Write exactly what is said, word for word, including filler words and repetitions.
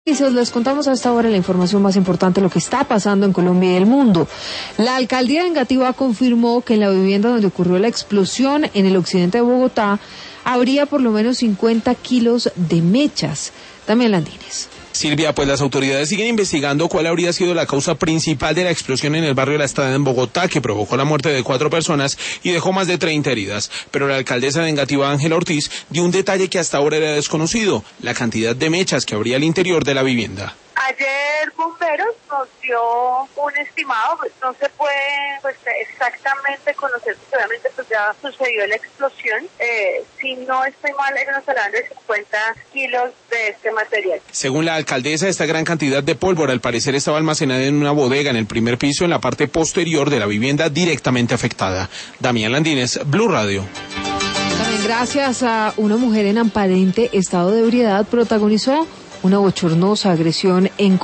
Les contamos a esta hora la información más importante, lo que está pasando en Colombia y el mundo. La alcaldía de Engativá confirmó que en la vivienda donde ocurrió la explosión en el occidente de Bogotá habría por lo menos cincuenta kilos de mechas. También Landines. Silvia, pues las autoridades siguen investigando cuál habría sido la causa principal de la explosión en el barrio de La Estrada en Bogotá, que provocó la muerte de cuatro personas y dejó más de treinta heridas. Pero la alcaldesa de Engativá, Ángela Ortiz, dio un detalle que hasta ahora era desconocido: la cantidad de mechas que habría al interior de la vivienda. Ayer Bomberos nos dio un estimado, pues no se puede pues exactamente conocer, porque obviamente pues ya sucedió la explosión. Eh, si no estoy mal, estamos hablando de cincuenta kilos de este material. Según la alcaldesa, esta gran cantidad de pólvora al parecer estaba almacenada en una bodega en el primer piso, en la parte posterior de la vivienda directamente afectada. Damián Landines, Blue Radio. También gracias a una mujer en aparente estado de ebriedad protagonizó una bochornosa agresión en